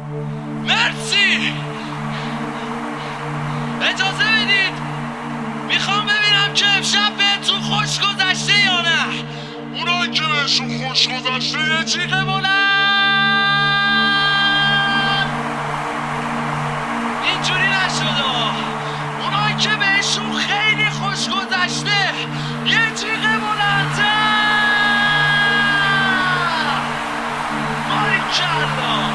مرسی. اجازه بدید میخوام ببینم که امشب بهتون خوش گذشته یا نه. اونایی که بهشون خوش گذشته یه جیغ بلند. اینجوری نشد. اونایی که بهشون خیلی خوش گذشته یه جیغ بلندتر. باریکلا.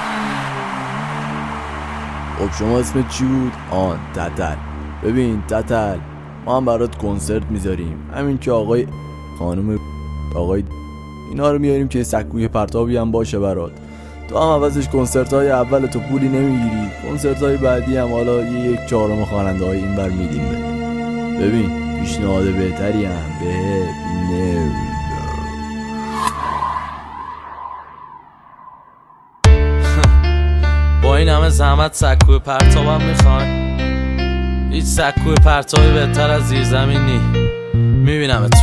خب شما اسمت چی بود؟ تتل. ببین تتل، ما هم برات کنسرت میذاریم، همین که آقای خانم آقای اینا رو میاریم که سکوی پرتابی هم باشه برات. تو هم عوضش کنسرت های اول تو پولی نمیگیری، کنسرت های بعدی هم حالا یک چهارم خواننده های این بر میدیم بده. ببین پیشنهاد بهتری هم به با این همه زحمت سکوی پرتابم میخوان؟ هیچ سکوی پرتابی بهتر از زیرزمین نی. میبینمتون.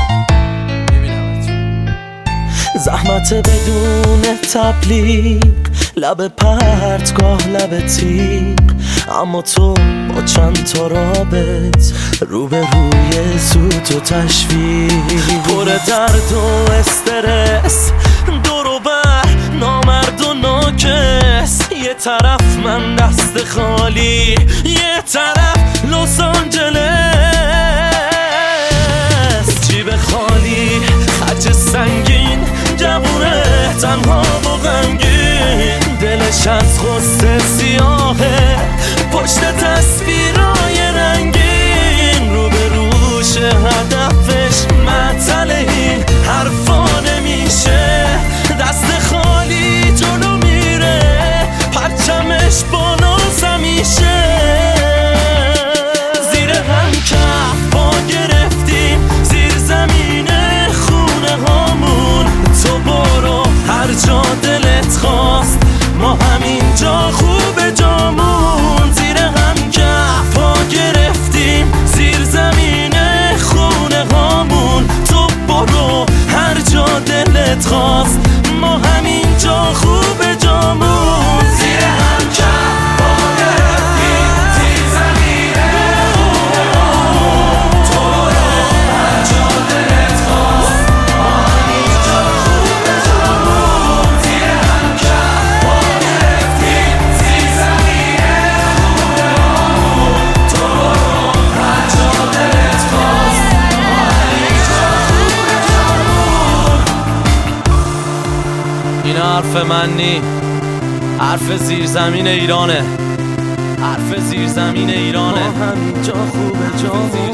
زحمت بدون تبلیغ، لب پرتگاه لب تیغ، اما تو با چند تا رابط روبروی سوت و تشویق، پر درد و استرس، دور و بر نامرد و ناکس. یه طرف من دست خالی، یه طرف لس آنجلس. جیب خالی، خرج سنگین، جوونه تنها و غمگین. دلش از غصه سیاهه، پشت تصویرای رنگین. رو به روش هدفش معطل، این حرفا نمیشه. دست خالی جلو میره، پرچمش بالا همیشه. زیر هم کف پا گرفتیم، زیر زمین خونه هامون. تو برو هر جا دلت خواست، ما همینجا خوب جامون. زیر هم کف پا گرفتیم، زیر زمین خونه هامون. تو برو هر جا دلت خواست، ما همینجا خوب جامون. زیر هم کف پا گرفتیم، زیر زمین خونه هامون. تو برو هر جا دلت خواست، ما همینجا خوب جامون. زیر هم کف پا گرفتیم، زیر زمین خونه هامون. تو برو هر جا دلت خواست، ما همینجا خوب جامون. این حرف من نی، حرف زیرزمین ایرانه. حرف زیرزمین ایرانه. ما همینجا خوب جامون.